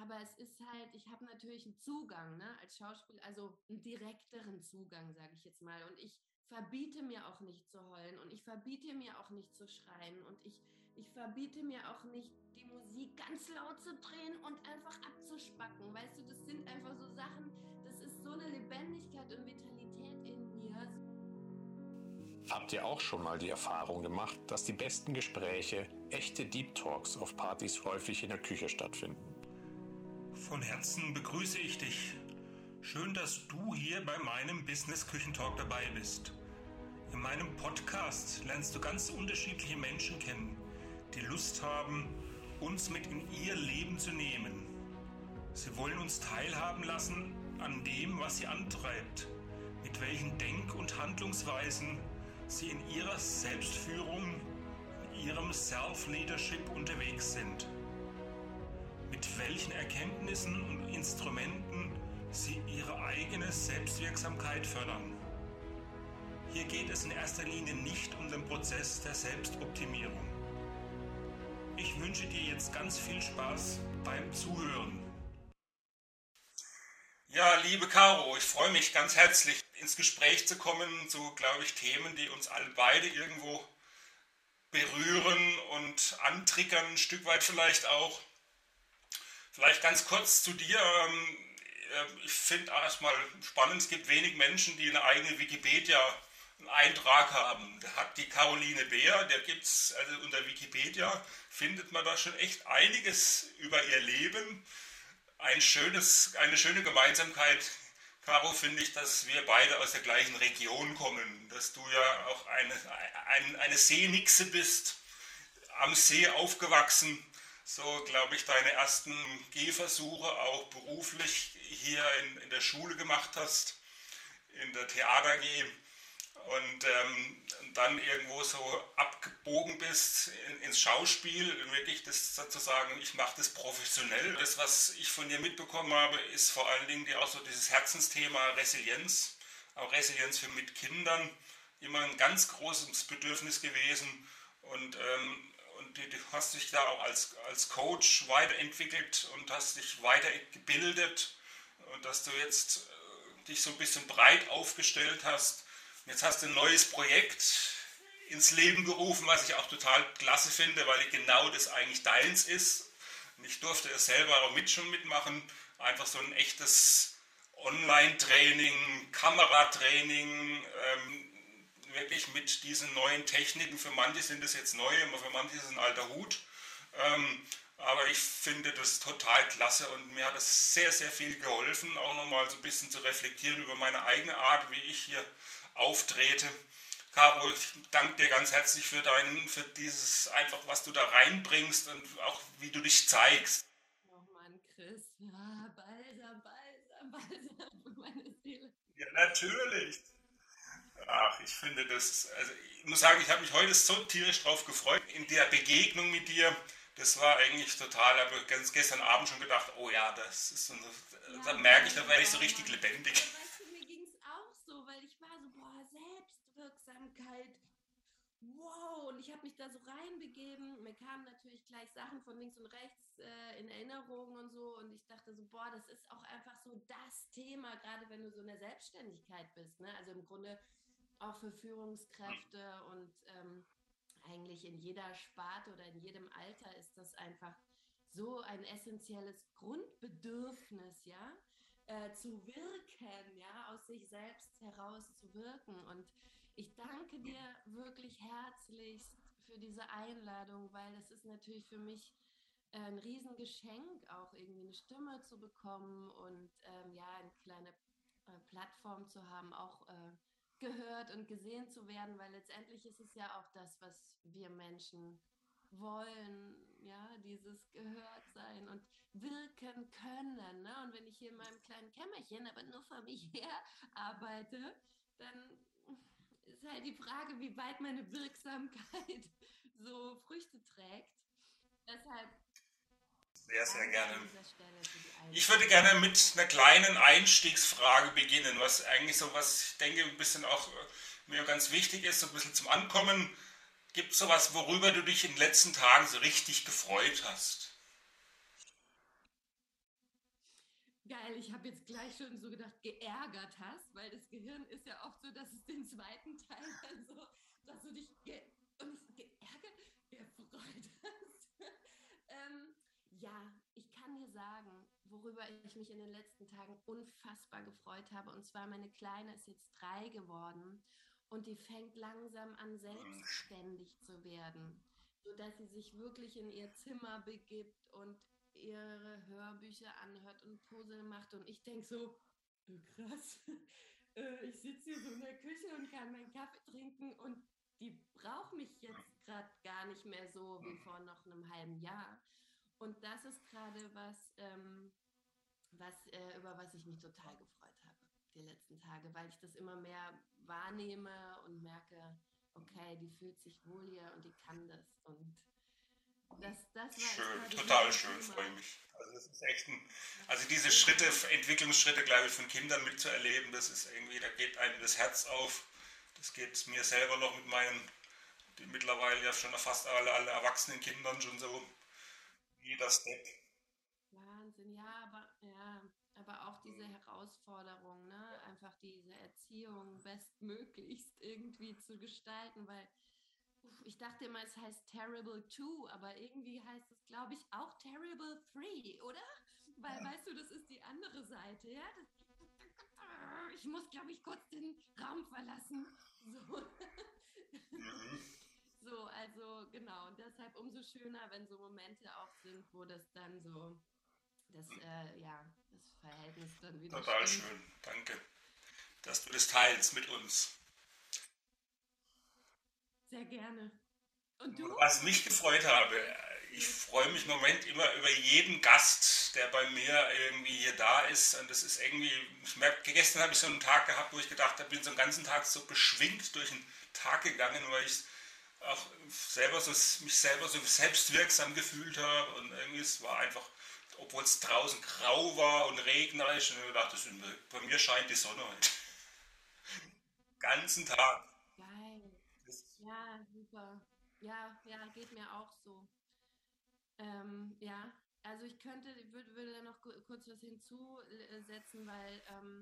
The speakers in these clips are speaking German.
aber es ist halt, ich habe natürlich einen Zugang, ne, als Schauspieler, also einen direkteren Zugang, sage ich jetzt mal. Und ich verbiete mir auch nicht zu heulen und ich verbiete mir auch nicht zu schreien und ich verbiete mir auch nicht, die Musik ganz laut zu drehen und einfach abzuspacken. Weißt du, das sind einfach so Sachen, das ist so eine Lebendigkeit und Vitalität in mir. Habt ihr auch schon mal die Erfahrung gemacht, dass die besten Gespräche, echte Deep Talks auf Partys häufig in der Küche stattfinden? Von Herzen begrüße ich dich. Schön, dass du hier bei meinem Business Küchentalk dabei bist. In meinem Podcast lernst du ganz unterschiedliche Menschen kennen, die Lust haben, uns mit in ihr Leben zu nehmen. Sie wollen uns teilhaben lassen an dem, was sie antreibt, mit welchen Denk- und Handlungsweisen sie in ihrer Selbstführung, in ihrem Self-Leadership unterwegs sind, mit welchen Erkenntnissen und Instrumenten sie ihre eigene Selbstwirksamkeit fördern. Hier geht es in erster Linie nicht um den Prozess der Selbstoptimierung. Ich wünsche dir jetzt ganz viel Spaß beim Zuhören. Ja, liebe Caro, ich freue mich ganz herzlich, ins Gespräch zu kommen zu, glaube ich, Themen, die uns alle beide irgendwo berühren und antriggern, ein Stück weit vielleicht auch. Vielleicht ganz kurz zu dir. Ich finde erstmal spannend, es gibt wenig Menschen, die eine eigene Wikipedia einen Eintrag haben. Da hat die Caroline Beer, der gibt es, also unter Wikipedia findet man da schon echt einiges über ihr Leben. Eine schöne Gemeinsamkeit, Caro, finde ich, dass wir beide aus der gleichen Region kommen, dass du ja auch eine Seenixe bist, am See aufgewachsen, so glaube ich deine ersten Gehversuche auch beruflich hier in der Schule gemacht hast, in der Theater AG und dann irgendwo so abgebogen bist ins Schauspiel, wirklich das sozusagen, ich mache das professionell. Das, was ich von dir mitbekommen habe, ist vor allen Dingen auch so dieses Herzensthema Resilienz, auch Resilienz mit Kindern, immer ein ganz großes Bedürfnis gewesen und du hast dich da auch als Coach weiterentwickelt und hast dich weitergebildet und dass du jetzt dich so ein bisschen breit aufgestellt hast. Jetzt hast du ein neues Projekt ins Leben gerufen, was ich auch total klasse finde, weil genau das eigentlich deins ist. Und ich durfte es selber auch schon mitmachen. Einfach so ein echtes Online-Training, Kameratraining, wirklich mit diesen neuen Techniken. Für manche sind es jetzt neue, für manche ist es ein alter Hut. Aber ich finde das total klasse und mir hat es sehr, sehr viel geholfen, auch nochmal so ein bisschen zu reflektieren über meine eigene Art, wie ich hier auftrete. Caro, ich danke dir ganz herzlich für dieses einfach, was du da reinbringst und auch wie du dich zeigst. Oh Mann, Chris, ja, Balsam für meine Seele. Ja, natürlich. Ach, ich finde das, also ich muss sagen, ich habe mich heute so tierisch drauf gefreut in der Begegnung mit dir. Das war eigentlich total, ich habe ganz gestern Abend schon gedacht, oh ja, das ist so, da merke ich, da werde ich so richtig lebendig. Ja, weißt du, mir ging es auch so, weil ich war so, boah, Selbstwirksamkeit, wow, und ich habe mich da so reinbegeben. Mir kamen natürlich gleich Sachen von links und rechts in Erinnerung und so und ich dachte so, boah, das ist auch einfach so das Thema, gerade wenn du so in der Selbstständigkeit bist, ne? Also im Grunde auch für Führungskräfte und eigentlich in jeder Sparte oder in jedem Alter ist das einfach so ein essentielles Grundbedürfnis, ja, zu wirken, ja, aus sich selbst heraus zu wirken. Und ich danke dir wirklich herzlichst für diese Einladung, weil es ist natürlich für mich ein Riesengeschenk, auch irgendwie eine Stimme zu bekommen und ja, eine kleine Plattform zu haben, auch gehört und gesehen zu werden, weil letztendlich ist es ja auch das, was wir Menschen wollen, ja, dieses gehört sein und wirken können. Ne? Und wenn ich hier in meinem kleinen Kämmerchen, aber nur vor mich her arbeite, dann ist halt die Frage, wie weit meine Wirksamkeit so Früchte trägt. Deshalb Sehr, sehr gerne. an dieser Stelle für die Einladung. Ich würde gerne mit einer kleinen Einstiegsfrage beginnen, was eigentlich so was, ich denke, ein bisschen auch mir ganz wichtig ist, so ein bisschen zum Ankommen. Gibt es sowas, worüber du dich in den letzten Tagen so richtig gefreut hast? Geil, ich habe jetzt gleich schon so gedacht, geärgert hast, weil das Gehirn ist ja oft so, dass es den zweiten Teil dann so, dass du dich und nicht geärgert, gefreut hast. ähm, ja, ich kann dir sagen, worüber ich mich in den letzten Tagen unfassbar gefreut habe. Und zwar meine Kleine ist jetzt 3 geworden und die fängt langsam an, selbstständig zu werden, sodass sie sich wirklich in ihr Zimmer begibt und ihre Hörbücher anhört und Puzzle macht. Und ich denke so, krass, ich sitze hier so in der Küche und kann meinen Kaffee trinken und die braucht mich jetzt gerade gar nicht mehr so wie vor noch einem halben Jahr. Und das ist gerade über was ich mich total gefreut habe, die letzten Tage, weil ich das immer mehr wahrnehme und merke, okay, die fühlt sich wohl hier und die kann das. Und das war echt Schön, gerade total super schön, Thema. freue mich. Also das ist echt also diese Schritte, Ja, Entwicklungsschritte, glaube ich, von Kindern mitzuerleben, das ist irgendwie, da geht einem das Herz auf. Das geht mir selber noch mit meinen, die mittlerweile ja schon fast alle erwachsenen Kindern schon so, jeder Step. Wahnsinn, aber auch diese Herausforderung, ne? Einfach diese Erziehung bestmöglichst irgendwie zu gestalten, weil ich dachte immer, es heißt Terrible 2, aber irgendwie heißt es, glaube ich, auch Terrible 3, oder? Weil, weißt du, das ist die andere Seite, ja? Ich muss, glaube ich, kurz den Raum verlassen. So. Mhm. So, also genau. Und deshalb umso schöner, wenn so Momente auch sind, wo das dann so, das Verhältnis dann wieder Total stimmt. schön, danke, dass du das teilst mit uns. Sehr gerne. Und du? Was mich gefreut habe, Jetzt ich mit. freue mich im Moment immer über jeden Gast, der bei mir irgendwie hier da ist. Und das ist irgendwie, ich merke, gestern habe ich so einen Tag gehabt, wo ich gedacht habe, bin so einen ganzen Tag so beschwingt durch den Tag gegangen, weil ich auch selber so, mich selber so selbstwirksam gefühlt habe. Und irgendwie es war einfach, obwohl es draußen grau war und regnerisch, und ich dachte, bei mir scheint die Sonne heute. Ganzen Tag. Geil. Das, Ja, super. Ja, geht mir auch so. Ja, also ich würde da noch kurz was hinzusetzen, weil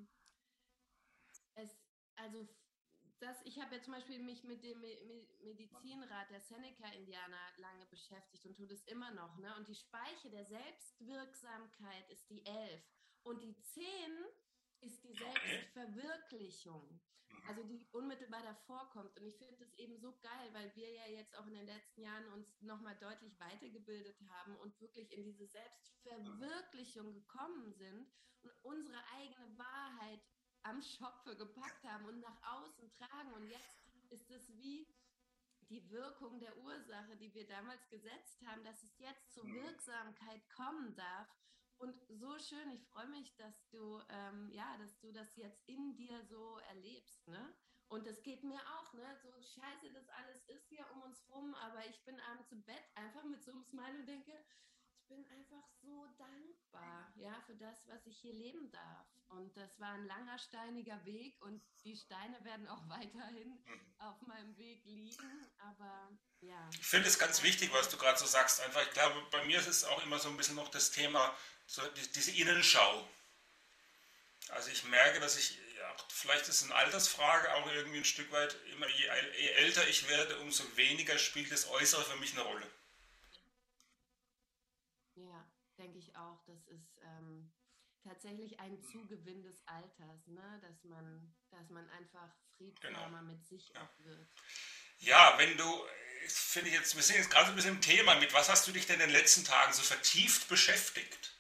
es, also ich habe ja zum Beispiel mich mit dem Medizinrat der Seneca-Indianer lange beschäftigt und tut es immer noch, ne? Und die Speiche der Selbstwirksamkeit ist die 11 und die 10 ist die okay. Selbstverwirklichung, also die unmittelbar davor kommt. Und ich finde das eben so geil, weil wir ja jetzt auch in den letzten Jahren uns nochmal deutlich weitergebildet haben und wirklich in diese Selbstverwirklichung gekommen sind und unsere eigene Wahrheit am Schopfe gepackt haben und nach außen tragen. Und jetzt ist es wie die Wirkung der Ursache, die wir damals gesetzt haben, dass es jetzt zur Wirksamkeit kommen darf. Und so schön, ich freue mich, dass du das jetzt in dir so erlebst, ne? Und das geht mir auch, ne? So scheiße das alles ist hier um uns rum, aber ich bin abends im Bett einfach mit so einem Smile und denke, ich bin einfach so dankbar, ja, für das, was ich hier leben darf. Und das war ein langer, steiniger Weg und die Steine werden auch weiterhin auf meinem Weg liegen. Aber ja, Ich finde es ganz also, wichtig, was du gerade so sagst. Einfach, ich glaube, bei mir ist es auch immer so ein bisschen noch das Thema, so diese Innenschau. Also ich merke, dass ich, ja, vielleicht ist es eine Altersfrage auch irgendwie ein Stück weit, immer je älter ich werde, umso weniger spielt das Äußere für mich eine Rolle. ja, denke ich auch, das ist tatsächlich ein Zugewinn des Alters, ne? Dass man einfach Genau. friedsamer mit sich Ja, auch wird. ja wenn du, finde ich jetzt, wir sind jetzt gerade so ein bisschen im Thema, mit was hast du dich denn in den letzten Tagen so vertieft beschäftigt?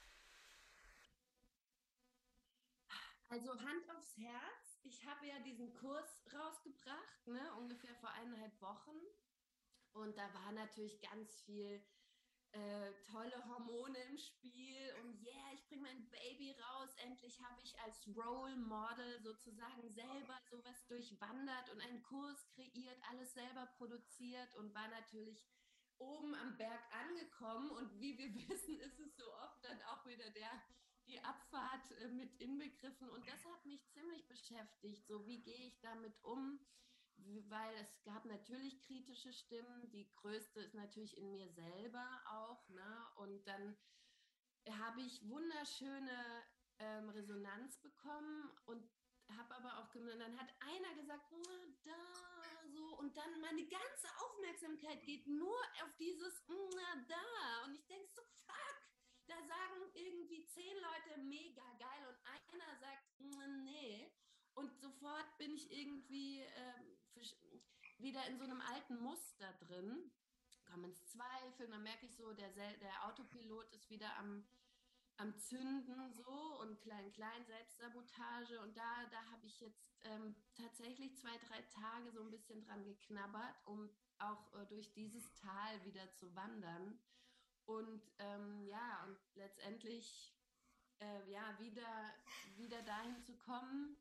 Also Hand aufs Herz, ich habe ja diesen Kurs rausgebracht, ne? Ungefähr vor 1,5 Wochen. Und da war natürlich ganz viel tolle Hormone im Spiel und yeah, ich bringe mein Baby raus. Endlich habe ich als Role Model sozusagen selber sowas durchwandert und einen Kurs kreiert, alles selber produziert und war natürlich oben am Berg angekommen. Und wie wir wissen, ist es so oft dann auch wieder die Abfahrt mit inbegriffen. Und das hat mich ziemlich beschäftigt. So, wie gehe ich damit um? Weil es gab natürlich kritische Stimmen. Die größte ist natürlich in mir selber auch. Ne? Und dann habe ich wunderschöne Resonanz bekommen und habe aber auch gemerkt, dann hat einer gesagt, "Na, da, so, und dann meine ganze Aufmerksamkeit geht nur auf dieses "Na, da", und ich denke so, fuck, da sagen irgendwie 10 Leute mega geil und einer sagt, nee, und sofort bin ich irgendwie wieder in so einem alten Muster drin, komme ins Zweifeln, dann merke ich so, der Autopilot ist wieder am Zünden so und klein Selbstsabotage, und da habe ich jetzt tatsächlich 2, 3 Tage so ein bisschen dran geknabbert, um auch durch dieses Tal wieder zu wandern und ja, und letztendlich ja, wieder dahin zu kommen,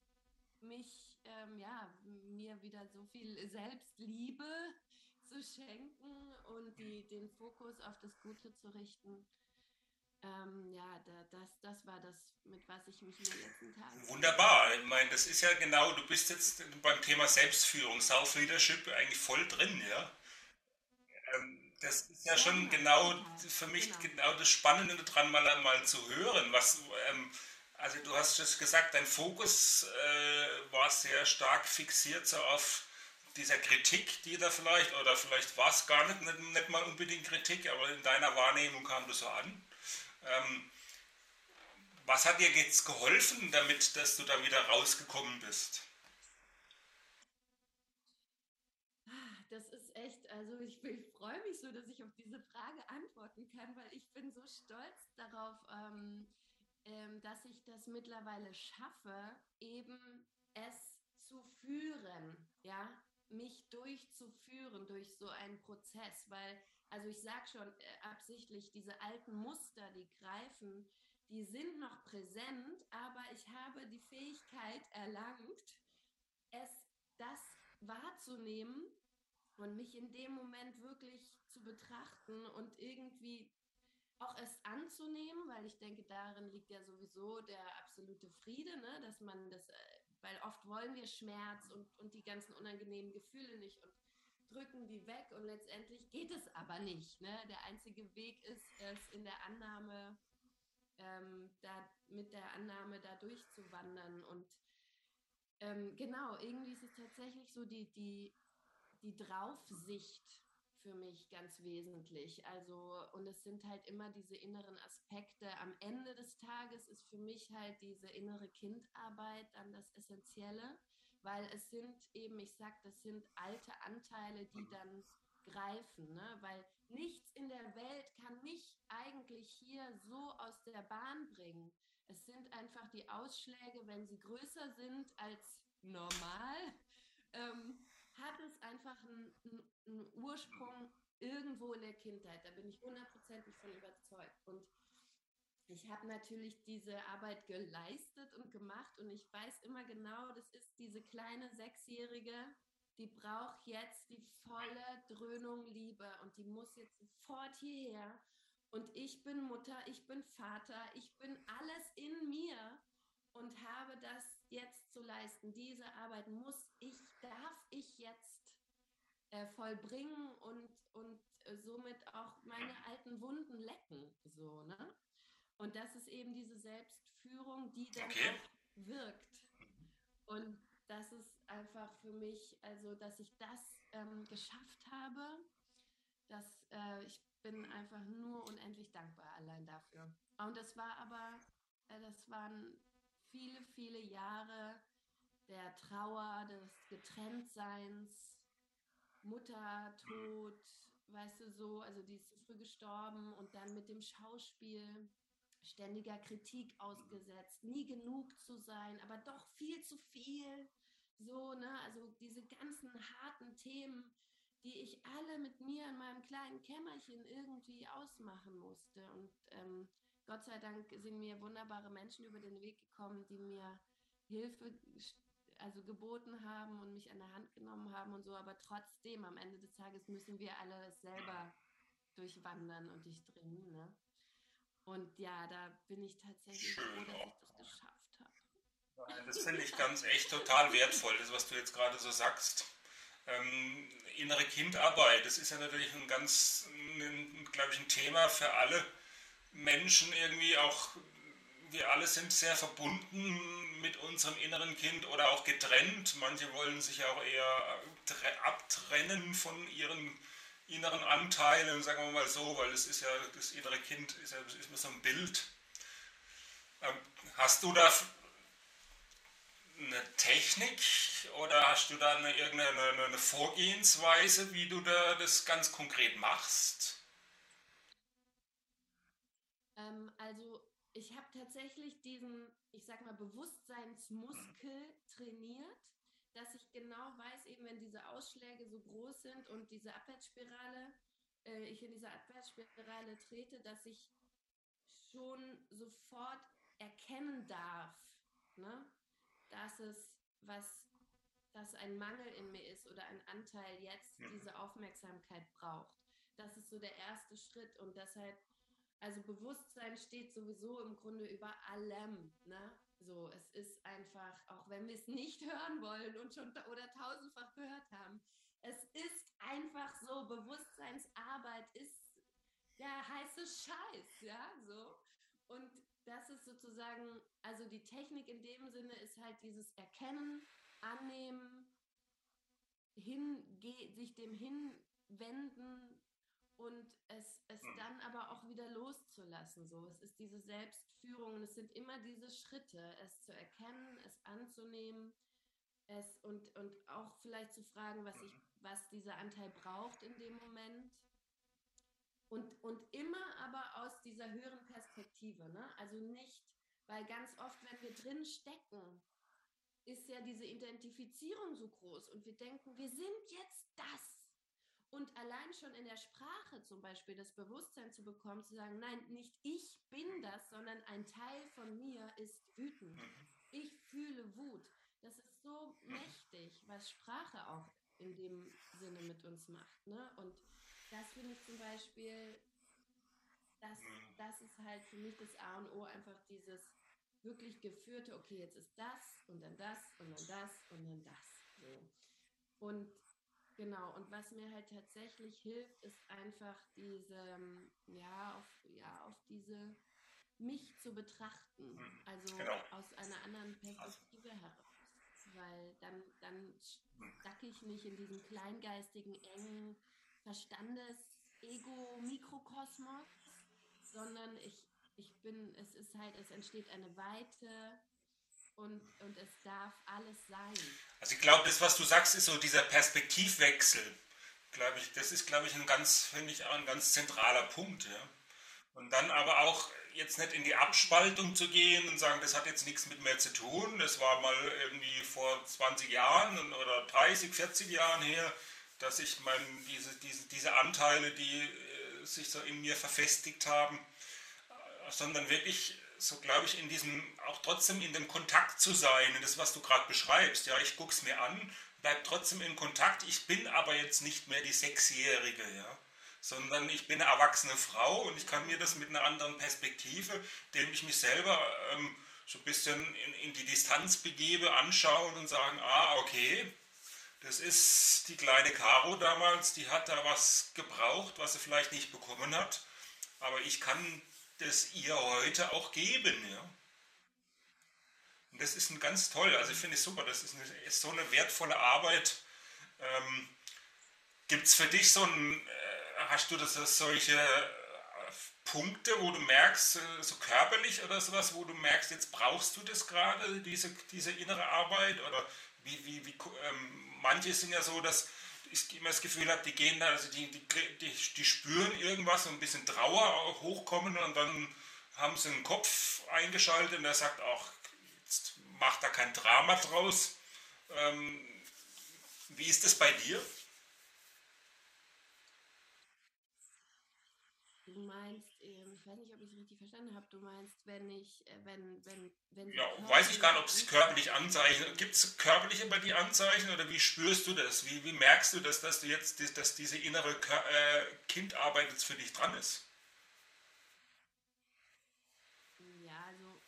mir wieder so viel Selbstliebe zu schenken und den Fokus auf das Gute zu richten. Ja, das war das, mit was ich mich in den letzten Tagen Wunderbar. Ich meine, das ist ja genau, du bist jetzt beim Thema Selbstführung, Self-Leadership eigentlich voll drin, ja. Das ist ja ja, schon genau, genau total, für mich genau. genau das Spannende daran, mal zu hören. Also du hast es gesagt, dein Fokus war sehr stark fixiert so auf dieser Kritik, die da vielleicht, oder vielleicht war es gar nicht mal unbedingt Kritik, aber in deiner Wahrnehmung kam das so an. Ähm, Was hat dir jetzt geholfen, damit, dass du da wieder rausgekommen bist? Das ist echt, also ich freue mich so, dass ich auf diese Frage antworten kann, weil ich bin so stolz darauf, dass ich das mittlerweile schaffe, eben es zu führen, ja, mich durchzuführen durch so einen Prozess, weil, also ich sage schon absichtlich, diese alten Muster, die greifen, die sind noch präsent, aber ich habe die Fähigkeit erlangt, das wahrzunehmen und mich in dem Moment wirklich zu betrachten und irgendwie auch es anzunehmen, weil ich denke, darin liegt ja sowieso der absolute Friede, ne? Dass man das, weil oft wollen wir Schmerz und die ganzen unangenehmen Gefühle nicht und drücken die weg, und letztendlich geht es aber nicht. Ne? Der einzige Weg ist es in der Annahme, mit der Annahme da durchzuwandern, und genau, irgendwie ist es tatsächlich so die Draufsicht für mich ganz wesentlich. Also, und es sind halt immer diese inneren Aspekte. Am Ende des Tages ist für mich halt diese innere Kindarbeit dann das Essentielle, weil es sind eben, ich sag, das sind alte Anteile, die dann greifen, ne? Weil nichts in der Welt kann mich eigentlich hier so aus der Bahn bringen. Es sind einfach die Ausschläge, wenn sie größer sind als normal, ähm, hat es einfach einen Ursprung irgendwo in der Kindheit. Da bin ich hundertprozentig von überzeugt. Und ich habe natürlich diese Arbeit geleistet und gemacht, und ich weiß immer genau, das ist diese kleine Sechsjährige, die braucht jetzt die volle Dröhnung Liebe, und die muss jetzt sofort hierher. Und ich bin Mutter, ich bin Vater, ich bin alles in mir und habe das jetzt zu leisten. Diese Arbeit darf ich jetzt vollbringen und somit auch meine alten Wunden lecken. So, ne? Und das ist eben diese Selbstführung, die dann Okay. auch wirkt. Und das ist einfach für mich, also dass ich das geschafft habe, ich bin einfach nur unendlich dankbar allein dafür. Und das waren viele Jahre der Trauer, des Getrenntseins, Mutter, Tod, weißt du so, also die ist zu früh gestorben, und dann mit dem Schauspiel ständiger Kritik ausgesetzt, nie genug zu sein, aber doch viel zu viel. So, ne, also diese ganzen harten Themen, die ich alle mit mir in meinem kleinen Kämmerchen irgendwie ausmachen musste. Und Gott sei Dank sind mir wunderbare Menschen über den Weg gekommen, die mir Hilfe geboten haben und mich an der Hand genommen haben und so, aber trotzdem, am Ende des Tages müssen wir alle selber durchwandern und durchdringen, ne? Und ja, da bin ich tatsächlich froh, Schön. dass Oh. ich das geschafft habe. Das finde ich ganz echt total wertvoll, das, was du jetzt gerade so sagst. Innere Kindarbeit, das ist ja natürlich glaube ich, ein Thema für alle Menschen irgendwie auch, wir alle sind sehr verbunden mit unserem inneren Kind oder auch getrennt. Manche wollen sich auch eher abtrennen von ihren inneren Anteilen, sagen wir mal so, weil es ist ja, das innere Kind ist ja ist immer so ein Bild. Ähm, Hast du da eine Technik oder hast du da irgendeine Vorgehensweise, wie du da das ganz konkret machst? Also ich habe tatsächlich diesen, ich sag mal, Bewusstseinsmuskel trainiert, dass ich genau weiß, eben wenn diese Ausschläge so groß sind und diese Abwärtsspirale, ich in diese Abwärtsspirale trete, dass ich schon sofort erkennen darf, ne, dass es was, dass ein Mangel in mir ist oder ein Anteil jetzt diese Aufmerksamkeit braucht. Das ist so der erste Schritt und deshalb, also Bewusstsein steht sowieso im Grunde über allem, ne? So, es ist einfach, auch wenn wir es nicht hören wollen und schon oder tausendfach gehört haben, es ist einfach so, Bewusstseinsarbeit ist der heiße Scheiß, ja, so. Und das ist sozusagen, also die Technik in dem Sinne ist halt dieses Erkennen, Annehmen, sich dem hinwenden und es dann aber auch wieder loszulassen. So. Es ist diese Selbstführung und es sind immer diese Schritte, es zu erkennen, es anzunehmen, und auch vielleicht zu fragen, was dieser Anteil braucht in dem Moment. Und immer aber aus dieser höheren Perspektive. Ne? Also nicht, weil ganz oft, wenn wir drin stecken, ist ja diese Identifizierung so groß und wir denken, wir sind jetzt das. Und allein schon in der Sprache zum Beispiel das Bewusstsein zu bekommen, zu sagen, nein, nicht ich bin das, sondern ein Teil von mir ist wütend. Ich fühle Wut. Das ist so mächtig, was Sprache auch in dem Sinne mit uns macht. Ne? Und das finde ich zum Beispiel, das, das ist halt für mich das A und O, einfach dieses wirklich geführte, okay, jetzt ist das und dann das und dann das und dann das. So. Und genau, und was mir halt tatsächlich hilft, ist einfach diese, auf diese mich zu betrachten, also Genau. aus einer anderen Perspektive heraus. Weil dann stacke ich nicht in diesem kleingeistigen, engen Verstandes-Ego-Mikrokosmos, sondern es ist halt, es entsteht eine Weite und es darf alles sein. Also ich glaube, das, was du sagst, ist so dieser Perspektivwechsel. Glaube ich, das ist, glaube ich, finde ich, auch ein ganz zentraler Punkt. Ja. Und dann aber auch jetzt nicht in die Abspaltung zu gehen und sagen, das hat jetzt nichts mit mir zu tun, das war mal irgendwie vor 20 Jahren oder 30, 40 Jahren her, dass ich diese Anteile, die sich so in mir verfestigt haben, sondern wirklich so, glaube ich, in diesem, auch trotzdem in dem Kontakt zu sein, das, was du gerade beschreibst. Ja, ich gucke es mir an, bleib trotzdem in Kontakt, ich bin aber jetzt nicht mehr die Sechsjährige, ja, sondern ich bin eine erwachsene Frau und ich kann mir das mit einer anderen Perspektive, indem ich mich selber so ein bisschen in die Distanz begebe, anschauen und sagen, ah, okay, das ist die kleine Caro damals, die hat da was gebraucht, was sie vielleicht nicht bekommen hat, aber ich kann das ihr heute auch geben, ja. Und das ist ein ganz toll, also ich finde es super, ist so eine wertvolle Arbeit. Ähm, Gibt es für dich hast du solche Punkte, wo du merkst, so körperlich oder sowas, wo du merkst, jetzt brauchst du das gerade, diese innere Arbeit? Oder manche sind ja so, dass ich immer das Gefühl habe, die gehen da, also die spüren irgendwas, so ein bisschen Trauer hochkommen und dann haben sie einen Kopf eingeschaltet und der sagt auch, jetzt mach da kein Drama draus. Ähm, Wie ist das bei dir? Du meinst, ich weiß nicht, ob ich es richtig verstanden habe, du meinst, wenn so Ja, weiß ich gar nicht, körperliche ob es körperlich Anzeichen Anzeichen gibt. Es körperliche bei dir Anzeichen oder wie spürst du das? Wie merkst du das, dass du jetzt, dass diese innere Kindarbeit jetzt für dich dran ist? ja, also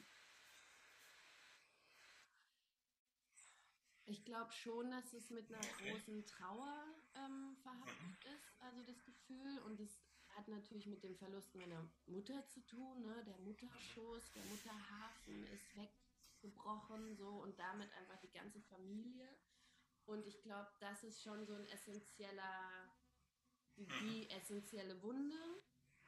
ich glaube schon, dass es mit einer Okay. großen Trauer verhaftet ist, also das Gefühl. Und es hat natürlich mit dem Verlust meiner Mutter zu tun, ne? Der Mutterschoß, der Mutterhafen ist weggebrochen, so, und damit einfach die ganze Familie. Und ich glaube, das ist schon so ein die essentielle Wunde.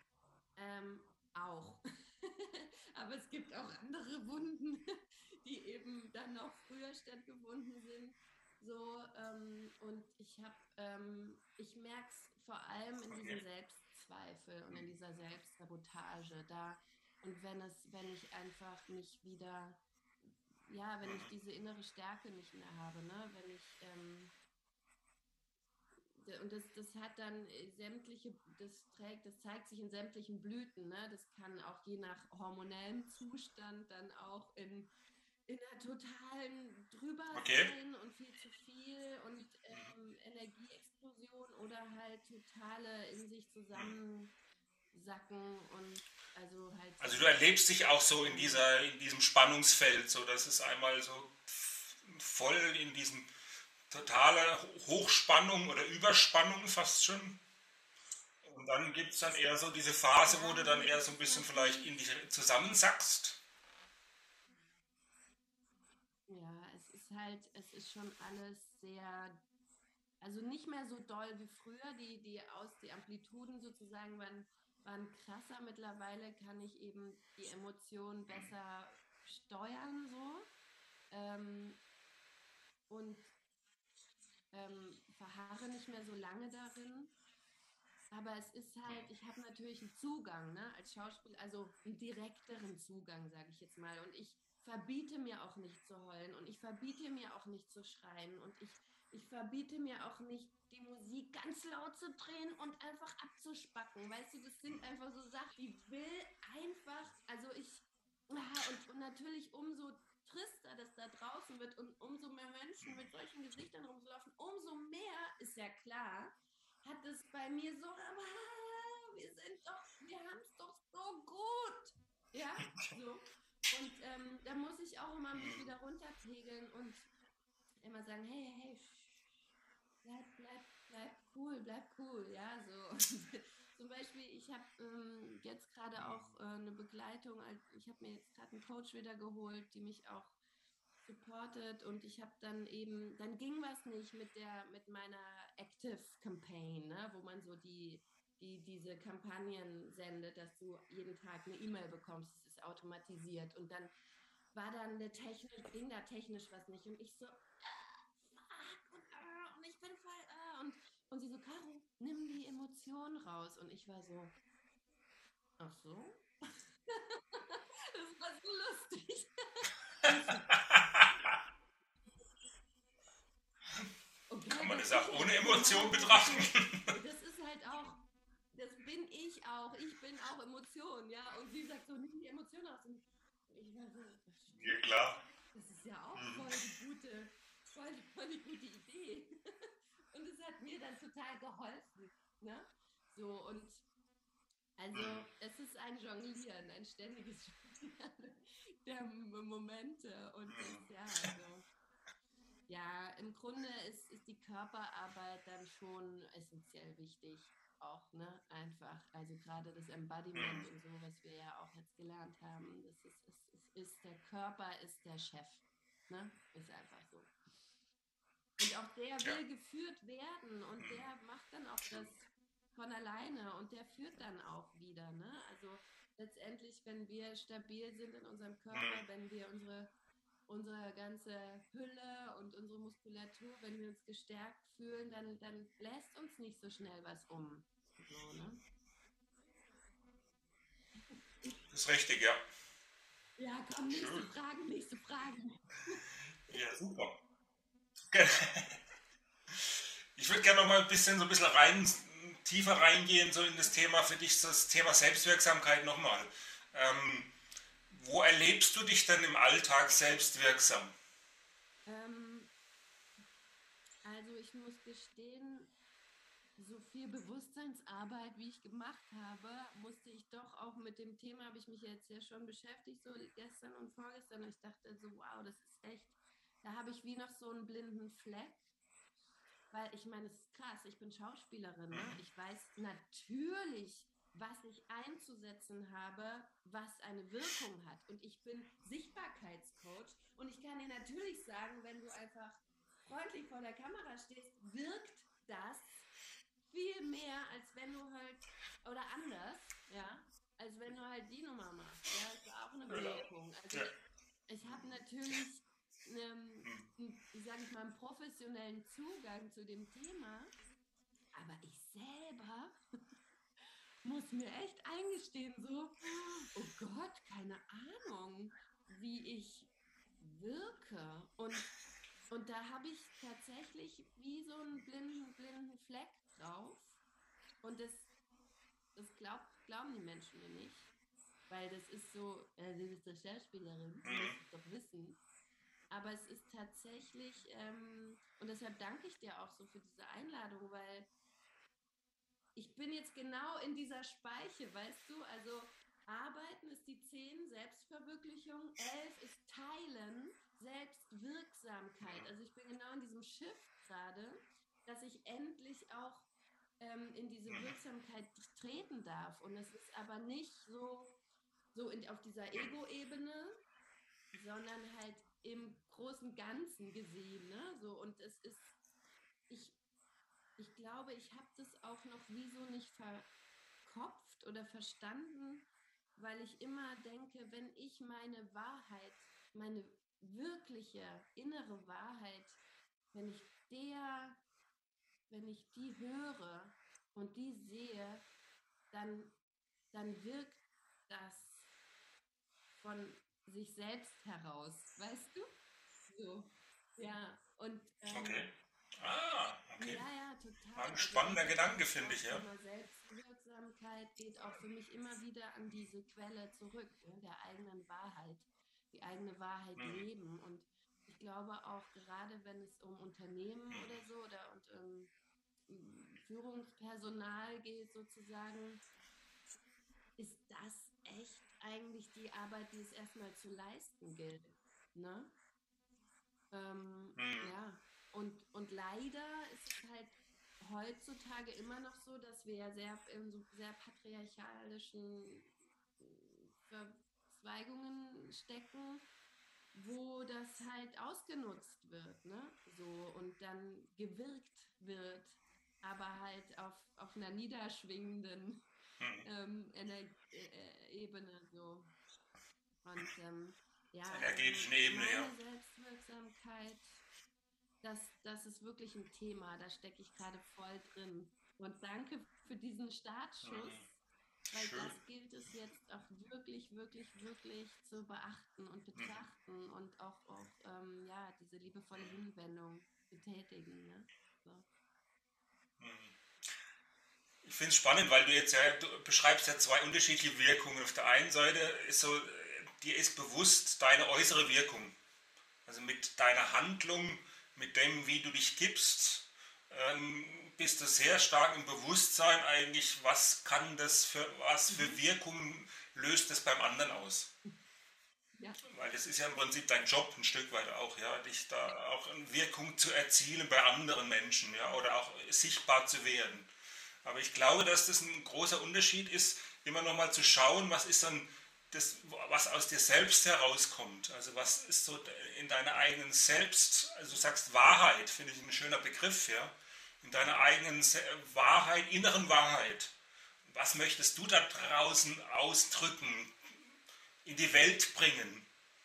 Auch. Aber es gibt auch andere Wunden, die eben dann noch früher stattgefunden sind. So, und ich merke es vor allem in diesem Selbstzweifel und in dieser Selbstsabotage da. Und wenn ich einfach nicht wieder, ja, wenn ich diese innere Stärke nicht mehr habe, ne, und das hat dann das zeigt sich in sämtlichen Blüten, ne? Das kann auch je nach hormonellem Zustand dann auch in einer totalen Drübersein und viel zu viel und Energieexplosion oder halt totale in sich zusammensacken und also halt. Also du erlebst dich auch so in diesem Spannungsfeld, so dass es einmal so voll in diesem totale Hochspannung oder Überspannung fast schon. Und dann gibt es dann eher so diese Phase, wo du dann eher so ein bisschen vielleicht in dich zusammensackst. Ja, es ist schon alles sehr, also nicht mehr so doll wie früher. Die Amplituden sozusagen waren krasser. Mittlerweile kann ich eben die Emotionen besser steuern, so. Und verharre nicht mehr so lange darin. Aber es ist halt, ich habe natürlich einen Zugang, ne, als Schauspieler, also einen direkteren Zugang, sage ich jetzt mal. Und ich verbiete mir auch nicht zu heulen und ich verbiete mir auch nicht zu schreien und ich verbiete mir auch nicht, die Musik ganz laut zu drehen und einfach abzuspacken. Weißt du, das sind einfach so Sachen, die will einfach, also und natürlich umso trister das da draußen wird und umso mehr Menschen mit solchen Gesichtern rumlaufen, umso mehr ist ja klar, hat es bei mir so, aber wir haben es doch so gut. Ja, so. Und da muss ich auch immer mich wieder runterpegeln und immer sagen, hey, bleib cool, ja, so. Zum Beispiel, ich habe jetzt gerade auch eine Begleitung, ich habe mir jetzt gerade einen Coach wieder geholt, die mich auch supportet und ich habe dann ging was nicht mit meiner Active Campaign, ne, wo man so diese Kampagnen sendet, dass du jeden Tag eine E-Mail bekommst, es ist automatisiert und dann ging da technisch was nicht und ich so, fuck, und ich bin voll, und sie so, Caro, nimm die Emotionen raus und ich war so, ach so? Das war so lustig. Okay, kann man das auch ohne Emotion betrachten? Das ist halt auch, das bin ich auch. Ich bin auch Emotion, ja. Und sie sagt so, nimm die Emotion aus. Und ich war so, Ja, klar. das ist ja auch voll die gute Idee. Und es hat mir dann total geholfen. Ne? So, und also es ist ein Jonglieren, ein ständiges Jonglieren der Momente. Und das, ja, also. Ja, im Grunde ist die Körperarbeit dann schon essentiell wichtig. Auch, ne? Einfach. Also gerade das Embodiment und so, was wir ja auch jetzt gelernt haben, der Körper ist der Chef. Ne? Ist einfach so. Und auch der will geführt werden und der macht dann auch das von alleine und der führt dann auch wieder. Ne? Also letztendlich, wenn wir stabil sind in unserem Körper, wenn wir unsere ganze Hülle und unsere Muskulatur, wenn wir uns gestärkt fühlen, dann bläst uns nicht so schnell was um. So, ne? Das ist richtig, ja. Ja, komm, nächste Fragen. Ja, super. Ich würde gerne noch mal ein bisschen tiefer reingehen, so in das Thema für dich, das Thema Selbstwirksamkeit nochmal. Wo erlebst du dich denn im Alltag selbstwirksam? Also ich muss gestehen, so viel Bewusstseinsarbeit, wie ich gemacht habe, musste ich doch auch mit dem Thema, habe ich mich jetzt ja schon beschäftigt, so gestern und vorgestern. Und ich dachte so, wow, das ist echt, da habe ich wie noch so einen blinden Fleck. Weil ich meine, es ist krass, ich bin Schauspielerin, ne? Ich weiß natürlich, was ich einzusetzen habe, was eine Wirkung hat. Und ich bin Sichtbarkeitscoach und ich kann dir natürlich sagen, wenn du einfach freundlich vor der Kamera stehst, wirkt das viel mehr, als wenn du halt, oder anders, ja, als wenn du halt die Nummer machst. Ja, ist auch eine Wirkung. Also ich habe natürlich sage ich mal, einen professionellen Zugang zu dem Thema, aber ich selber muss mir echt eingestehen, so, oh Gott, keine Ahnung, wie ich wirke. Und da habe ich tatsächlich wie so einen blinden Fleck drauf. Und das glauben die Menschen mir nicht. Weil das ist so, du bist doch Schauspielerin, du musst es doch wissen. Aber es ist tatsächlich, und deshalb danke ich dir auch so für diese Einladung, weil ich bin jetzt genau in dieser Speiche, weißt du, also Arbeiten ist die 10, Selbstverwirklichung, 11 ist Teilen, Selbstwirksamkeit. Also ich bin genau in diesem Shift gerade, dass ich endlich auch in diese Wirksamkeit treten darf. Und es ist aber nicht so auf dieser Ego-Ebene, sondern halt im großen Ganzen gesehen. Ne? So, und es ist, ich glaube, ich habe das auch noch wie so nicht verkopft oder verstanden, weil ich immer denke, wenn ich meine Wahrheit, meine wirkliche innere Wahrheit, wenn ich die höre und die sehe, dann wirkt das von sich selbst heraus, weißt du? So, ja, und Okay. Okay. ja, total. Ein Also spannender dieses Gedanke, finde ich, ja. Thema Selbstwirksamkeit geht auch für mich immer wieder an diese Quelle zurück, ne, der eigenen Wahrheit, die eigene Wahrheit leben. Und ich glaube auch gerade, wenn es um Unternehmen oder so oder Führungspersonal geht sozusagen, ist das echt eigentlich die Arbeit, die es erstmal zu leisten gilt. Ne? Ja, und leider ist es halt heutzutage immer noch so, dass wir ja sehr in so sehr patriarchalischen Verzweigungen stecken, wo das halt ausgenutzt wird, ne? So und dann gewirkt wird, aber halt auf einer niederschwingenden Ebene so. Und ja, Energetischen also Ebene, ja. meine Selbstwirksamkeit, das ist wirklich ein Thema, da stecke ich gerade voll drin. Und danke für diesen Startschuss, weil Schön. das gilt es jetzt auch wirklich, wirklich, wirklich zu beachten und betrachten und auch ja, diese liebevolle Hinwendung betätigen. Ne? So. Ich finde es spannend, weil du beschreibst ja zwei unterschiedliche Wirkungen. Auf der einen Seite ist so, dir ist bewusst deine äußere Wirkung. Also mit deiner Handlung, mit dem, wie du dich gibst, bist du sehr stark im Bewusstsein eigentlich, was für Wirkungen löst es beim anderen aus. Ja. Weil das ist ja im Prinzip dein Job ein Stück weit auch, ja, dich da auch eine Wirkung zu erzielen bei anderen Menschen, ja, oder auch sichtbar zu werden. Aber ich glaube, dass das ein großer Unterschied ist, immer noch mal zu schauen, was ist dann das, was aus dir selbst herauskommt. Also was ist so in deiner eigenen Selbst, also du sagst Wahrheit, finde ich ein schöner Begriff, ja, in deiner eigenen Wahrheit, inneren Wahrheit. Was möchtest du da draußen ausdrücken, in die Welt bringen,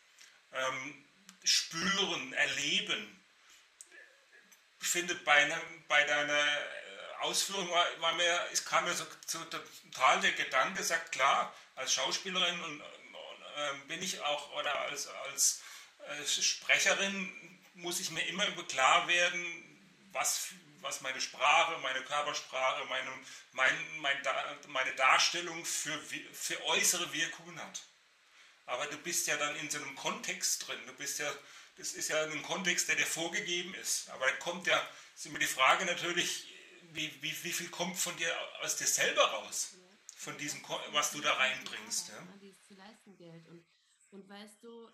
spüren, erleben? Ich finde, bei deiner Ausführung kam mir so total der Gedanke, sagt klar, als Schauspielerin bin ich auch, oder als Sprecherin muss ich mir immer klar werden, was meine Sprache, meine Körpersprache, meine Darstellung für äußere Wirkungen hat. Aber du bist ja dann in so einem Kontext drin. Das ist ja ein Kontext, der dir vorgegeben ist. Aber da kommt ja, ist immer die Frage natürlich, wie viel kommt von dir aus dir selber raus? Von diesem, was du da reinbringst. Ja? Die es zu leisten gilt. Und weißt du,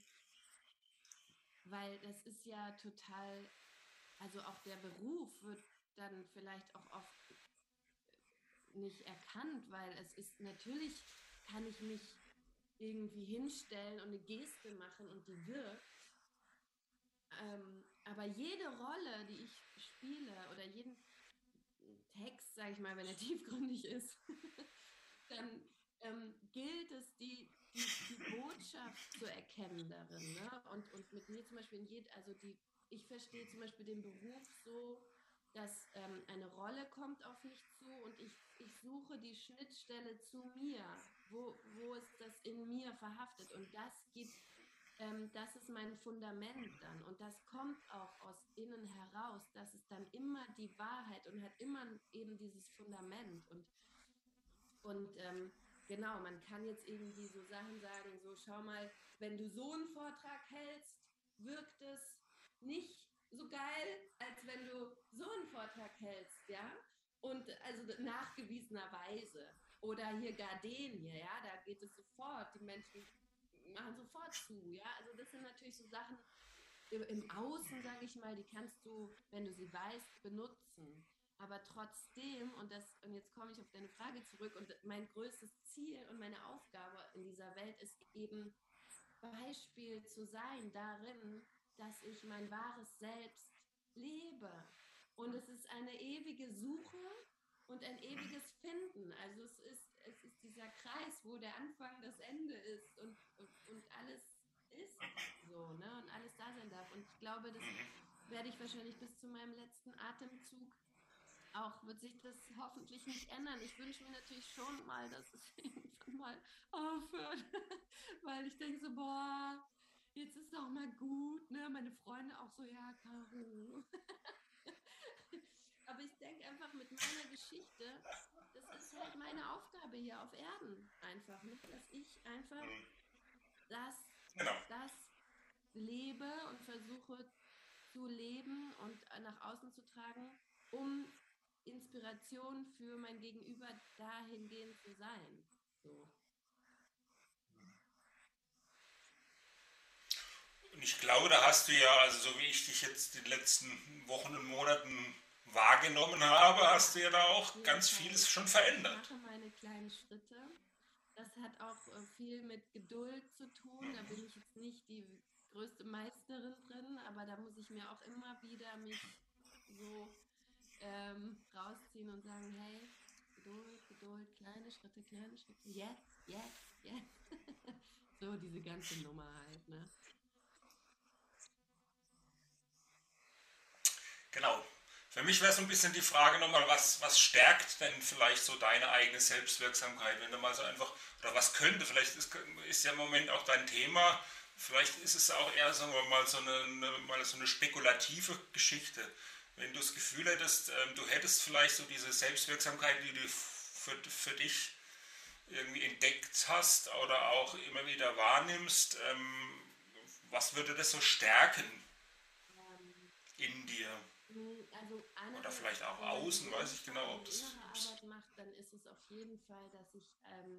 weil das ist ja total, also auch der Beruf wird dann vielleicht auch oft nicht erkannt, weil es ist, natürlich kann ich mich irgendwie hinstellen und eine Geste machen und die wirkt. Aber jede Rolle, die ich spiele oder jeden Text, sage ich mal, wenn er tiefgründig ist, dann gilt es, die Botschaft zu erkennen darin. Ne? Und mit mir zum Beispiel ich verstehe zum Beispiel den Beruf so, dass eine Rolle kommt auf mich zu und ich suche die Schnittstelle zu mir. Wo ist das in mir verhaftet? Und das ist mein Fundament dann. Und das kommt auch aus innen heraus. Das ist dann immer die Wahrheit und hat immer eben dieses Fundament. Und genau, man kann jetzt irgendwie so Sachen sagen, so schau mal, wenn du so einen Vortrag hältst, wirkt es nicht so geil, als wenn du so einen Vortrag hältst, ja? Und also nachgewiesenerweise. Oder hier Gardenie, ja, da geht es sofort, die Menschen machen sofort zu, ja? Also das sind natürlich so Sachen im Außen, sage ich mal, die kannst du, wenn du sie weißt, benutzen. Aber trotzdem, und jetzt komme ich auf deine Frage zurück, und mein größtes Ziel und meine Aufgabe in dieser Welt ist eben Beispiel zu sein darin, dass ich mein wahres Selbst lebe. Und es ist eine ewige Suche und ein ewiges Finden. Also es ist dieser Kreis, wo der Anfang das Ende ist und alles ist so, ne? Und alles da sein darf. Und ich glaube, das werde ich wahrscheinlich bis zu meinem letzten Atemzug auch, wird sich das hoffentlich nicht ändern. Ich wünsche mir natürlich schon mal, dass es irgendwann mal aufhört, weil ich denke so, boah, jetzt ist auch mal gut, ne? Meine Freunde auch so, ja, Caro. Aber ich denke einfach mit meiner Geschichte, das ist halt meine Aufgabe hier auf Erden einfach, ne? Dass ich einfach das, Genau. das lebe und versuche zu leben und nach außen zu tragen, um Inspiration für mein Gegenüber dahingehend zu sein. So. Und ich glaube, da hast du ja, also so wie ich dich jetzt die letzten Wochen und Monaten wahrgenommen habe, hast du ja da auch ganz vieles schon verändert. Ich mache meine kleinen Schritte. Das hat auch viel mit Geduld zu tun. Da bin ich jetzt nicht die größte Meisterin drin, aber da muss ich mir auch immer wieder mich so rausziehen und sagen, hey, Geduld, Geduld, kleine Schritte, jetzt. So diese ganze Nummer halt, ne? Genau. Für mich wäre so ein bisschen die Frage nochmal, was stärkt denn vielleicht so deine eigene Selbstwirksamkeit, wenn du mal so einfach, oder was könnte, vielleicht ist ja im Moment auch dein Thema, vielleicht ist es auch eher, sagen wir mal, mal so eine spekulative Geschichte. Wenn du das Gefühl hättest, du hättest vielleicht so diese Selbstwirksamkeit, die du für dich irgendwie entdeckt hast oder auch immer wieder wahrnimmst, was würde das so stärken Ähm, in dir? Also Oder einerseits, vielleicht auch wenn außen, du weiß ich genau, ob die das. innere Arbeit machst, dann ist es auf jeden Fall, dass ich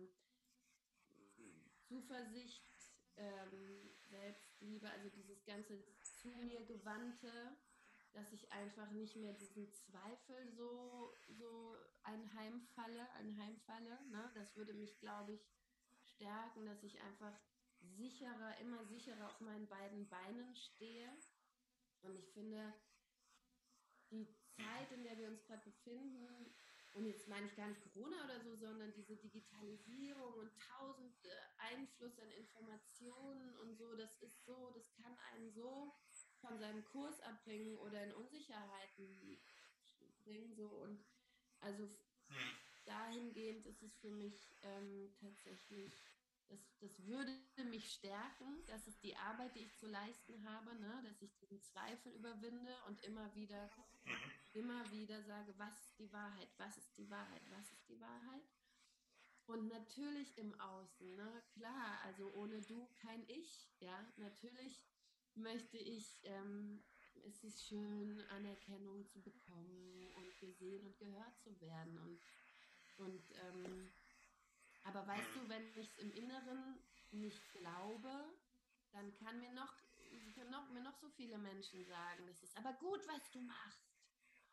Zuversicht, Selbstliebe, also dieses ganze zu mir gewandte, dass ich einfach nicht mehr diesen Zweifel so anheimfalle. Ne? Das würde mich, glaube ich, stärken, dass ich einfach immer sicherer auf meinen beiden Beinen stehe. Und ich finde, die Zeit, in der wir uns gerade befinden, und jetzt meine ich gar nicht Corona oder so, sondern diese Digitalisierung und tausend Einfluss an Informationen und so, das kann einen so von seinem Kurs abbringen oder in Unsicherheiten bringen. So. Und also dahingehend ist es für mich tatsächlich, das würde mich stärken. Das ist die Arbeit, die ich zu leisten habe, ne? Dass ich diesen Zweifel überwinde und immer wieder sage, was ist die Wahrheit, was ist die Wahrheit, was ist die Wahrheit? Und natürlich im Außen, ne? Klar, also ohne du kein Ich, ja, natürlich möchte ich, es ist schön, Anerkennung zu bekommen und gesehen und gehört zu werden und aber weißt du, wenn ich es im Inneren nicht glaube, dann können mir noch so viele Menschen sagen, das ist aber gut, was du machst.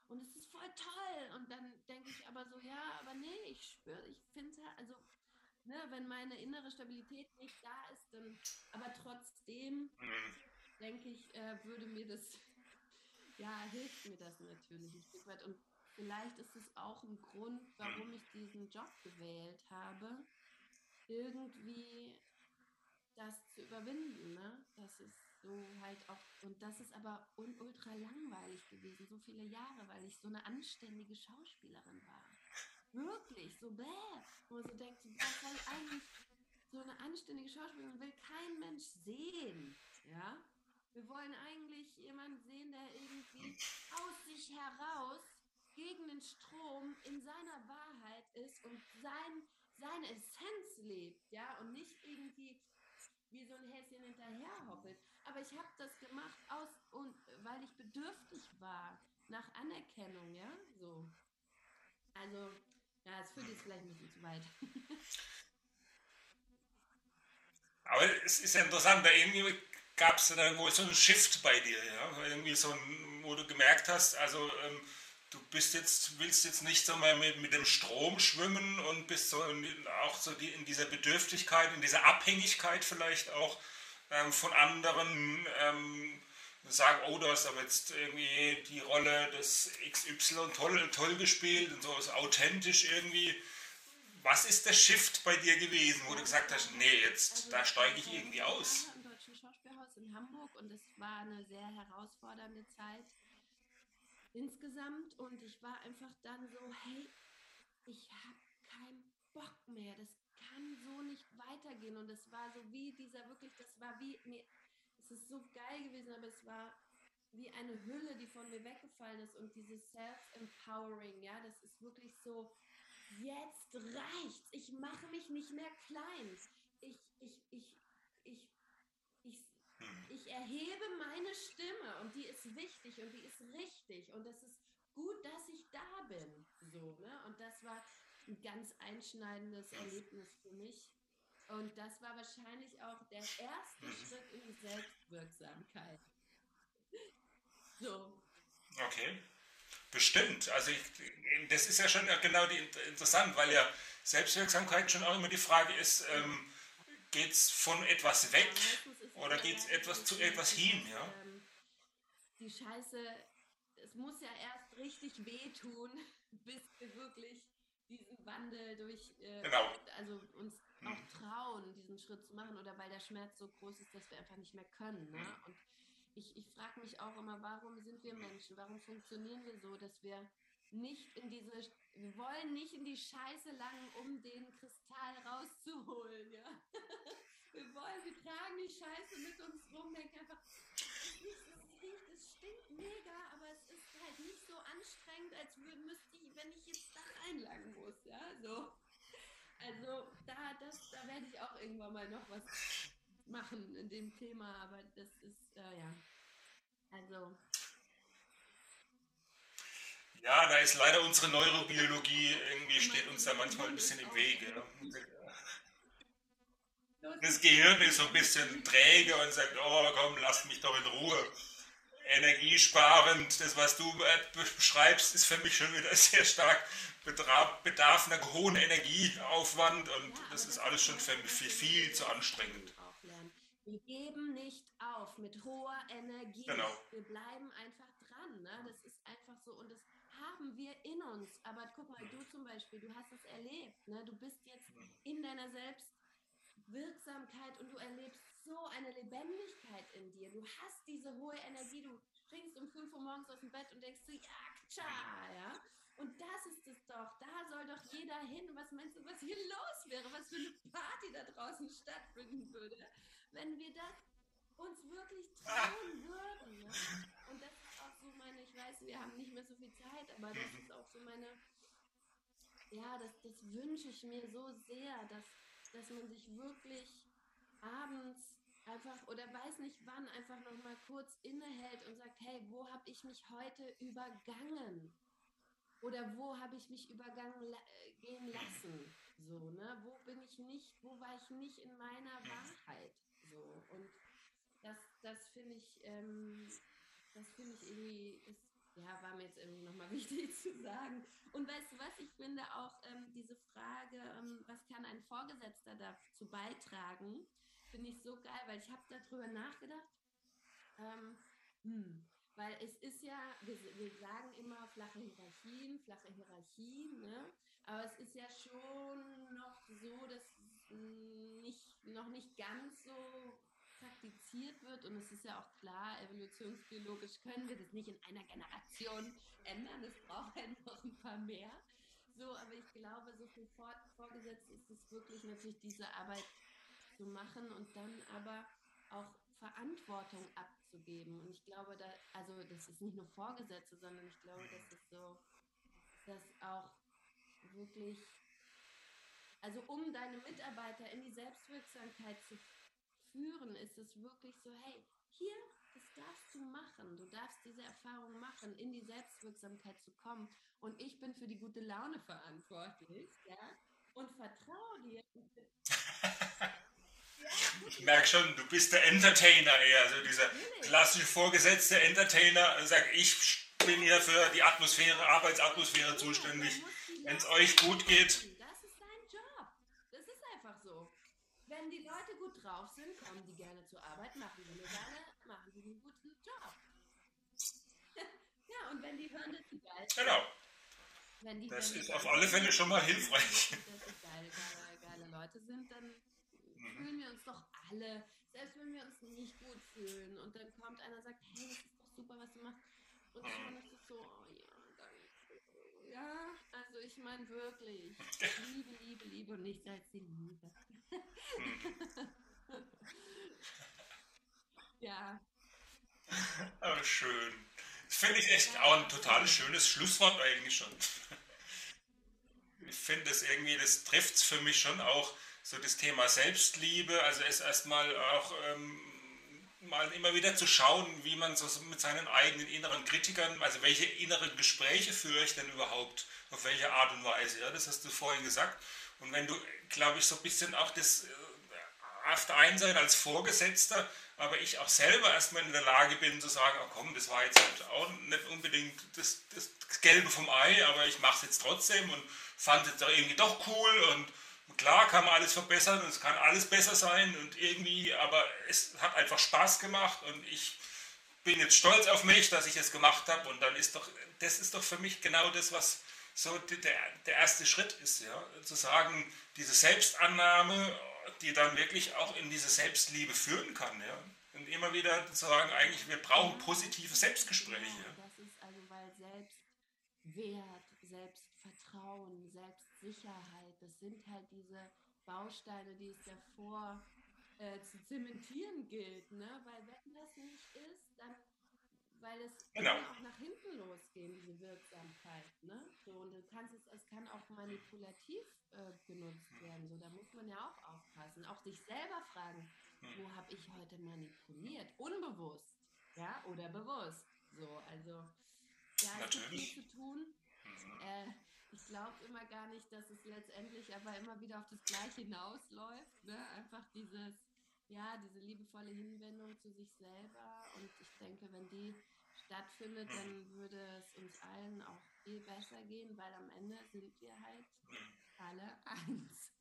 und es ist voll toll. Und dann denke ich aber so, ja, aber nee, ich finde halt, also, ne, wenn meine innere Stabilität nicht da ist, dann, aber trotzdem denke ich, würde mir das, ja, hilft mir das natürlich ein Stück weit. Und vielleicht ist es auch ein Grund, warum ich diesen Job gewählt habe, irgendwie das zu überwinden, ne? Das ist so halt auch, und das ist aber ultra langweilig gewesen, so viele Jahre, weil ich so eine anständige Schauspielerin war. Wirklich, so bäh. Wo man so denkt, so, boah, voll eigentlich so eine anständige Schauspielerin will kein Mensch sehen, ja? Wir wollen eigentlich jemanden sehen, der irgendwie aus sich heraus gegen den Strom in seiner Wahrheit ist und seine Essenz lebt, ja, und nicht irgendwie wie so ein Häschen hinterher hoppelt. Aber ich habe das gemacht weil ich bedürftig war nach Anerkennung, ja, so. Also, ja, es führt jetzt vielleicht ein bisschen zu weit. Aber es ist ja interessant, da irgendwie gab es dann wohl so einen Shift bei dir, ja? Irgendwie so ein, wo du gemerkt hast, also du willst jetzt nicht so mal mit dem Strom schwimmen und bist so auch so in dieser Bedürftigkeit, in dieser Abhängigkeit vielleicht auch von anderen sagen, oh, du hast aber jetzt irgendwie die Rolle des XY toll gespielt und so ist authentisch irgendwie. Was ist der Shift bei dir gewesen, wo du gesagt hast, nee, jetzt, Also da ich war steige ich irgendwie 2 Jahre aus? im Deutschen Schauspielhaus in Hamburg und es war eine sehr herausfordernde Zeit insgesamt und ich war einfach dann so, hey, ich habe keinen Bock mehr, das kann so nicht weitergehen und es war so wie dieser wirklich, das war wie, mir, es ist so geil gewesen, aber es war wie eine Hülle, die von mir weggefallen ist und dieses Self-Empowering, ja, das ist wirklich so, jetzt reicht's, ich mache mich nicht mehr klein, ich, ich, ich, ich, ich, ich erhebe meine Stimme und die ist wichtig und die ist richtig und es ist gut, dass ich da bin, so, ne, und das war ein ganz einschneidendes Erlebnis für mich. Und das war wahrscheinlich auch der erste Schritt in die Selbstwirksamkeit. So. Okay, bestimmt. Also das ist ja schon genau interessant, weil ja Selbstwirksamkeit schon auch immer die Frage ist, geht es von etwas weg Ja, meistens ist es oder ja geht es eher etwas dieses, zu etwas hin, dieses ja? die Scheiße, es muss ja erst richtig wehtun, bis wir wirklich diesen Wandel Genau. also uns auch trauen, diesen Schritt zu machen oder weil der Schmerz so groß ist, dass wir einfach nicht mehr können. Ne? Und ich frage mich auch immer, warum sind wir Menschen? Warum funktionieren wir so, dass wir wir wollen nicht in die Scheiße langen, um den Kristall rauszuholen, ja? Wir tragen die Scheiße mit uns rum, denken einfach, es riecht, es stinkt mega, aber es ist halt nicht so anstrengend, als müsste ich, wenn ich jetzt da reinlangen muss, ja, so. Also da werde ich auch irgendwann mal noch was machen in dem Thema, aber das ist, ja, also. Ja, da ist leider unsere Neurobiologie, irgendwie steht uns da Mein manchmal ein Gehirn bisschen ist im auch Wege. Ja. los, Das Gehirn ist so ein bisschen träge und sagt, oh komm, lass mich doch in Ruhe. Energiesparend, das was du beschreibst, ist für mich schon wieder sehr stark bedarf einer hohen Energieaufwand und ja, aber das ist das alles ist schon das, für mich was viel, wir mit viel zu Loslassen anstrengend. auch lernen. Wir geben nicht auf mit hoher Genau. Energie. Wir bleiben einfach dran. Ne? Das ist einfach so und das haben wir in uns. Aber guck mal, du zum Beispiel, du hast es erlebt. Ne? Du bist jetzt in deiner Selbstwirksamkeit und du erlebst so eine Lebendigkeit in dir. Du hast diese hohe Energie. Du springst um 5 Uhr morgens aus dem Bett und denkst so, ja, tja, ja. Und das ist es doch. Da soll doch jeder hin. Was meinst du, was hier los wäre? Was für eine Party da draußen stattfinden würde, wenn wir das uns wirklich trauen würden. Ne? Und das ist auch so meine, ich weiß, wir haben nicht mehr so viel Zeit, aber das ist auch so meine, ja, das wünsche ich mir so sehr, dass man sich wirklich abends einfach oder weiß nicht wann einfach noch mal kurz innehält und sagt, hey, wo habe ich mich heute übergangen? Oder wo habe ich mich gehen lassen? So, ne? Wo war ich nicht in meiner Wahrheit? So, und das finde ich irgendwie, ja, war mir jetzt irgendwie nochmal wichtig zu sagen. Und weißt du was, ich finde auch diese Frage, was kann ein Vorgesetzter dazu beitragen, finde ich so geil, weil ich habe darüber nachgedacht. Ähm, Weil es ist ja, wir sagen immer flache Hierarchien, ne? Aber es ist ja schon noch so, dass es noch nicht ganz so praktiziert wird. Und es ist ja auch klar, evolutionsbiologisch können wir das nicht in einer Generation ändern. Es braucht halt noch ein paar mehr. So, aber ich glaube, so viel vorgesetzt ist es wirklich natürlich diese Arbeit zu machen und dann aber auch Verantwortung abzugeben. Und ich glaube, also das ist nicht nur Vorgesetzte, sondern ich glaube, dass es so, dass auch wirklich, also um deine Mitarbeiter in die Selbstwirksamkeit zu führen, ist es wirklich so, hey, hier, das darfst du machen. Du darfst diese Erfahrung machen, in die Selbstwirksamkeit zu kommen. Und ich bin für die gute Laune verantwortlich, ja, und vertraue dir. Ich merke schon, du bist der Entertainer eher, also dieser klassische vorgesetzte Entertainer, sagt, ich bin hier für die Atmosphäre, Arbeitsatmosphäre zuständig. Wenn es euch gut geht. Das ist dein Job. Das ist einfach so. Wenn die Leute gut drauf sind, kommen die gerne zur Arbeit, machen die einen guten Job. Ja, und wenn die hören, dass die geil sind. Genau. Das ist auf alle Fälle schon mal hilfreich. Dass die geile Leute sind, dann fühlen wir uns doch alle, selbst wenn wir uns nicht gut fühlen. Und dann kommt einer und sagt, hey, das ist doch super, was du machst. Und schon ist es so, oh ja, danke. Ja, also ich meine wirklich, Liebe und nichts als die Liebe. Ja. Oh, schön. Das finde ich echt auch ein total schönes Schlusswort eigentlich schon. Ich finde das irgendwie, das trifft es für mich schon auch, so das Thema Selbstliebe, also es erstmal auch mal immer wieder zu schauen, wie man so mit seinen eigenen inneren Kritikern, also welche inneren Gespräche führe ich denn überhaupt, auf welche Art und Weise, ja, das hast du vorhin gesagt. Und wenn du, glaube ich, so ein bisschen auch das auf der einen Seite als Vorgesetzter, aber ich auch selber erstmal in der Lage bin zu sagen, oh komm, das war jetzt halt auch nicht unbedingt das Gelbe vom Ei, aber ich mache es jetzt trotzdem und fand es doch irgendwie doch cool und klar kann man alles verbessern und es kann alles besser sein und irgendwie, aber es hat einfach Spaß gemacht und ich bin jetzt stolz auf mich, dass ich es gemacht habe und dann ist doch, das ist doch für mich genau das, was so der erste Schritt ist, ja, zu sagen, diese Selbstannahme, die dann wirklich auch in diese Selbstliebe führen kann, ja, und immer wieder zu sagen, eigentlich, wir brauchen positive Selbstgespräche. Ja. Das ist also, weil Selbstwert, Selbstvertrauen, Selbstsicherheit, das sind halt diese Bausteine, die es davor zu zementieren gilt, ne? Weil wenn das nicht ist, dann, weil es kann auch nach hinten losgehen, diese Wirksamkeit, ne? So, und es kann auch manipulativ genutzt werden, so, da muss man ja auch aufpassen, auch sich selber fragen, wo habe ich heute manipuliert, unbewusst, ja, oder bewusst, so, also, ja, es gibt viel zu tun, ich glaube immer gar nicht, dass es letztendlich aber immer wieder auf das Gleiche hinausläuft, ne? Einfach diese liebevolle Hinwendung zu sich selber. Und ich denke, wenn die stattfindet, dann würde es uns allen auch viel besser gehen, weil am Ende sind wir halt alle eins.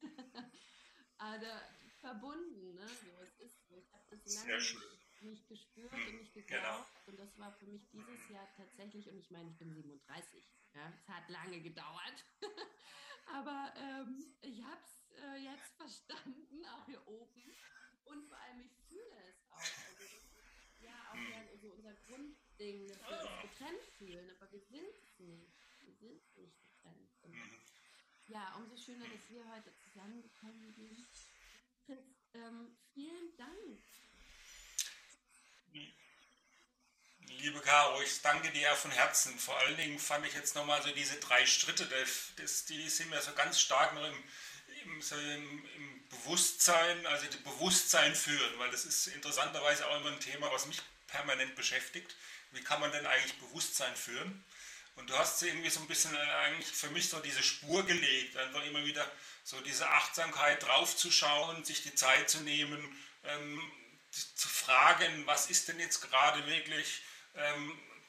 Also verbunden, ne? So, es ist so. Ich habe das lange nicht gespürt und nicht geglaubt. Und das war für mich dieses Jahr tatsächlich, und ich meine, ich bin 37. Ja, es hat lange gedauert. Aber ich habe es jetzt verstanden, auch hier oben. Und vor allem, ich fühle es auch. Also das ist ja auch so unser Grundding, dass wir uns getrennt fühlen. Aber wir sind es nicht. Wir sind nicht getrennt. Und ja, umso schöner, dass wir heute zusammengekommen sind. Fritz, vielen Dank. Liebe Caro, ich danke dir von Herzen. Vor allen Dingen fand ich jetzt nochmal so diese 3 Schritte, die sind mir so ganz stark noch im Bewusstsein, also das Bewusstsein führen, weil das ist interessanterweise auch immer ein Thema, was mich permanent beschäftigt. Wie kann man denn eigentlich Bewusstsein führen? Und du hast irgendwie so ein bisschen eigentlich für mich so diese Spur gelegt, einfach immer wieder so diese Achtsamkeit draufzuschauen, sich die Zeit zu nehmen, zu fragen, was ist denn jetzt gerade wirklich,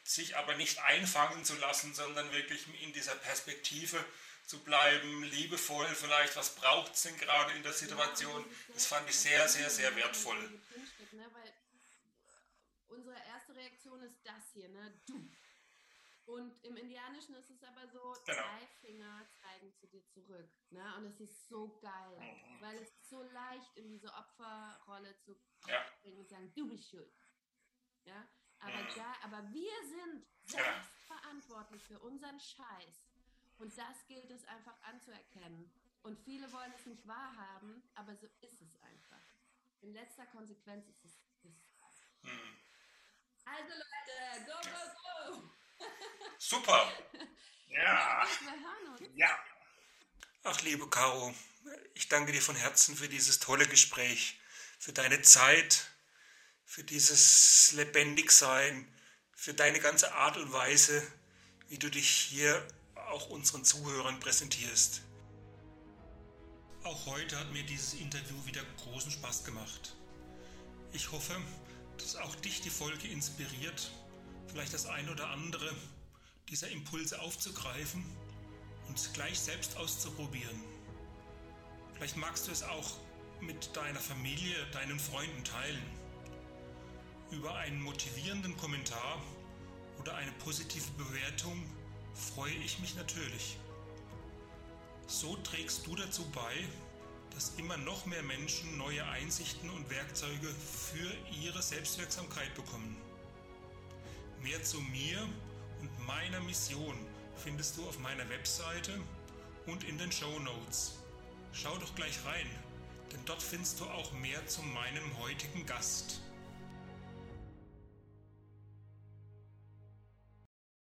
sich aber nicht einfangen zu lassen, sondern wirklich in dieser Perspektive zu bleiben, liebevoll vielleicht, was braucht es denn gerade in der Situation, das fand ich sehr, sehr, sehr wertvoll. Weil unsere erste Reaktion ist das hier, ne? Du. Und im Indianischen ist es aber so, Genau. 2 Finger zeigen zu dir zurück. Ne? Und es ist so geil, weil es ist so leicht, in diese Opferrolle zu bringen und sagen, du bist schuld. Ja? Aber wir sind selbst verantwortlich für unseren Scheiß. Und das gilt es einfach anzuerkennen. Und viele wollen es nicht wahrhaben, aber so ist es einfach. In letzter Konsequenz ist es das. Also Leute, go, go, go! Super! Ja! Wir hören uns. Ja! Ach, liebe Caro, ich danke dir von Herzen für dieses tolle Gespräch, für deine Zeit, für dieses Lebendigsein, für deine ganze Art und Weise, wie du dich hier auch unseren Zuhörern präsentierst. Auch heute hat mir dieses Interview wieder großen Spaß gemacht. Ich hoffe, dass auch dich die Folge inspiriert, vielleicht das ein oder andere dieser Impulse aufzugreifen und gleich selbst auszuprobieren. Vielleicht magst du es auch mit deiner Familie, deinen Freunden teilen. Über einen motivierenden Kommentar oder eine positive Bewertung freue ich mich natürlich. So trägst du dazu bei, dass immer noch mehr Menschen neue Einsichten und Werkzeuge für ihre Selbstwirksamkeit bekommen. Mehr zu mir und meiner Mission findest du auf meiner Webseite und in den Shownotes. Schau doch gleich rein, denn dort findest du auch mehr zu meinem heutigen Gast.